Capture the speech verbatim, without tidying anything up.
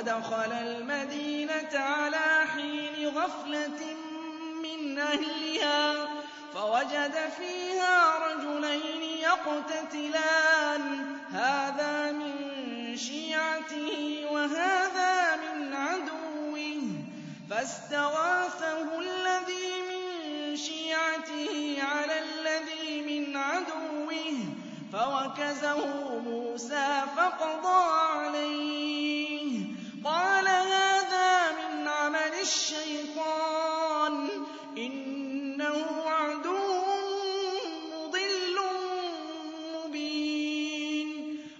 وَدَخَلَ الْمَدِينَةَ عَلَىٰ حِينِ غَفْلَةٍ مِّنْ أَهْلِهَا فَوَجَدَ فِيهَا رَجُلَيْنِ يَقْتَتِلَانِ هَٰذَا مِن شِيعَتِهِ وَهَٰذَا مِنْ عَدُوِّهِ فَاسْتَغَاثَهُ الَّذِي مِن شِيعَتِهِ عَلَى الَّذِي مِنْ عَدُوِّهِ فَوَكَزَهُ مُوسَىٰ فَقَضَىٰ